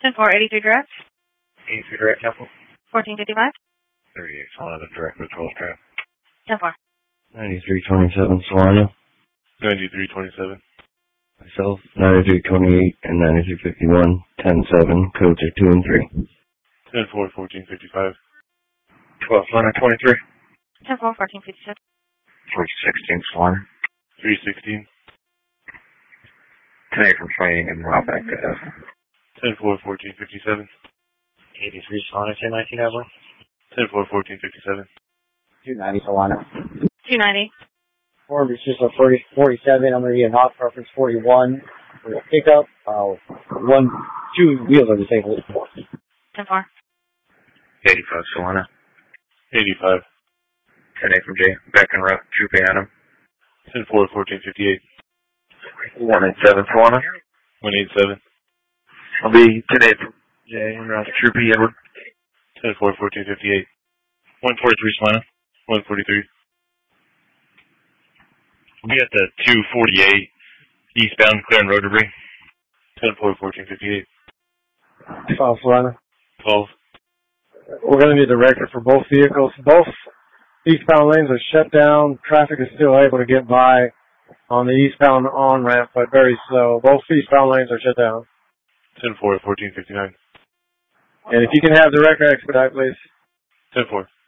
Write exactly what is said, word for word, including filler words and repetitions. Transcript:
ten four, eighty-three direct. eighty-three direct, Temple. fourteen fifty-five. thirty-eight, Solana, direct with twelve trap. ten four. ninety-three twenty-seven, Solana. ninety-three twenty-seven. Myself, ninety-three twenty-eight and ninety-three fifty-one, ten seven, codes are two and three. ten four, fourteen fifty-five. twelve, Solana, twenty-three. ten four, fourteen fifty-six. three sixteen, Solana. three sixteen. ten eight from training and route back to F. ten four, fourteen fifty-seven. eighty-three, Solana, ten nineteen, Evelyn. ten four, fourteen fifty-seven. two ninety, Solana. two ninety. Four just a forty, forty-seven. I'm going to be in hot preference forty-one for the pickup. Uh, one, two wheels are disabled. ten four. eighty-five, Solana. eighty-five. ten eight from J. Back and route, trooping on him. ten four, fourteen fifty-eight. one eighty-seven, Solana. one eighty-seven. I'll be ten eight from J. En route to troopy, Edward. ten four, fourteen fifty-eight. one forty-three, Solana. one forty-three. We'll be at the two forty-eight eastbound clearing road debris. ten four, fourteen fifty-eight. twelve, Solana. twelve. We're going to need the record for both vehicles. Both eastbound lanes are shut down. Traffic is still able to get by on the eastbound on-ramp, but very slow. Both eastbound lanes are shut down. ten four, fourteen fifty-nine. And if you can have the record expedite, please. ten four.